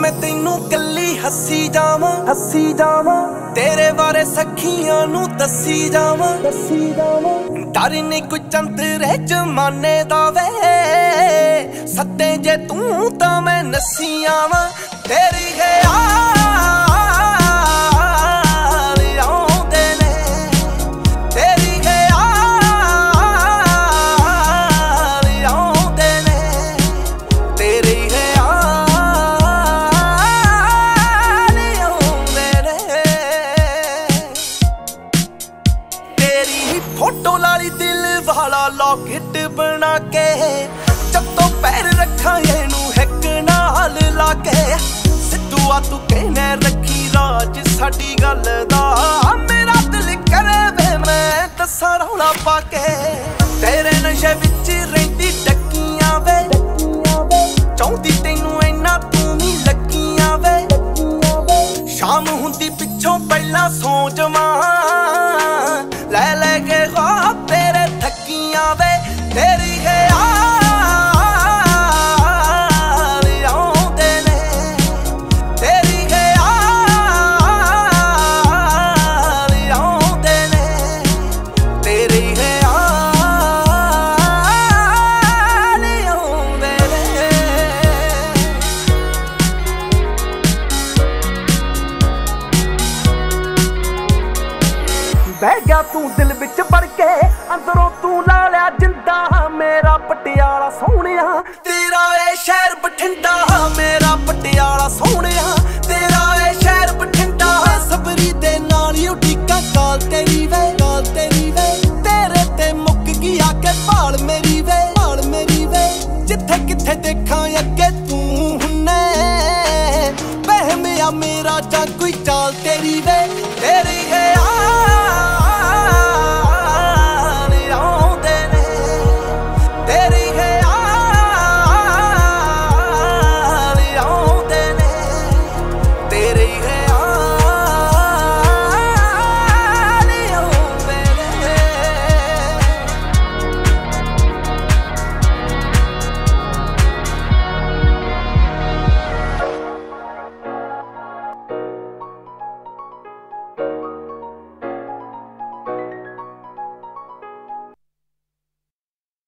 मैं तेनू कल्ली हसी जावां तेरे बारे सखियां नू दसी जावां डर नहीं कोई चंतरे जमाने दा वे सत्ते जे तू तां मैं नसी आवां तेरी फोटो लाली दिल वाला लॉकेट बना के जत्तों पैर रखा एनू हैक नाल लाके सिद्धूआ तू कहने रखी राज साडी गल दा मेरा दिल करे वे मैं दसा रौला पाके तेरे नशे विच रहिंदी डकियां वे चाहुंदी तैनू इन्ना तू नी लगियां वे शाम हुंदी पिछों पहला सौ जवां ले के ख्वाब तेरे थकियां वे तेरी आउंदे ने तेरी आउंदे ने तेरी आउंदे ने बह गया तू दिल विच बड़ के अंदरों तू ला लिया जिंदा मेरा पटियाला सोहणिया तेरा ए शहर बठिंडा मेरा पटियाला सोहणिया तेरा ए शहर बठिंडा सबरी दे नाल ही उठीका काल तेरी वे तेरे ते मुक गई आके भाल मेरी वे जिथे किथे देखा अगे तू हुन्ने बहमिया मेरा जा कोई चाल तेरी वे तेरी